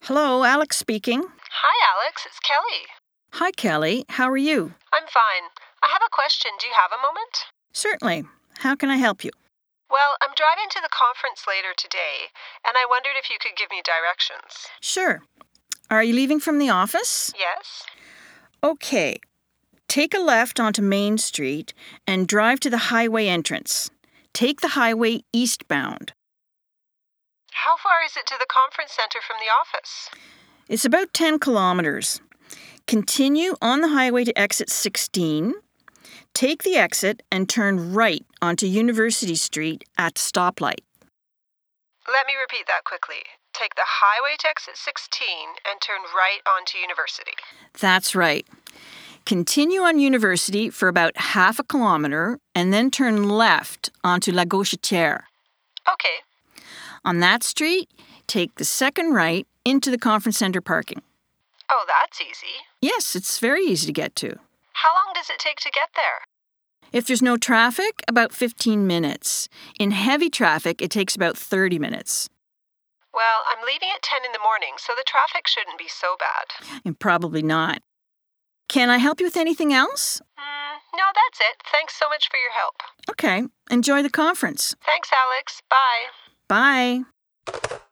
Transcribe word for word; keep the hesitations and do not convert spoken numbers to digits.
Hello, Alex speaking. Hi, Alex. It's Kelly. Hi, Kelly. How are you? I'm fine. I have a question. Do you have a moment? Certainly. How can I help you? Well, I'm driving to the conference later today, and I wondered if you could give me directions. Sure. Are you leaving from the office? Yes? Okay. Take a left onto Main Street and drive to the highway entrance. Take the highway eastbound. How far is it to the conference center from the office? It's about ten kilometers. Continue on the highway to exit sixteen. Take the exit and turn right onto University Street at the stoplight. Let me repeat that quickly. Take the highway to exit sixteen and turn right onto University. That's right. Continue on University for about half a kilometer and then turn left onto La Gauchetière. Okay. On that street, take the second right into the conference center parking. Oh, that's easy. Yes, it's very easy to get to. How long does it take to get there? If there's no traffic, about fifteen minutes. In heavy traffic, it takes about thirty minutes. Well, I'm leaving at ten in the morning, so the traffic shouldn't be so bad. And probably not. Can I help you with anything else? Mm, no, that's it. Thanks so much for your help. Okay. Enjoy the conference. Thanks, Alex. Bye. Bye.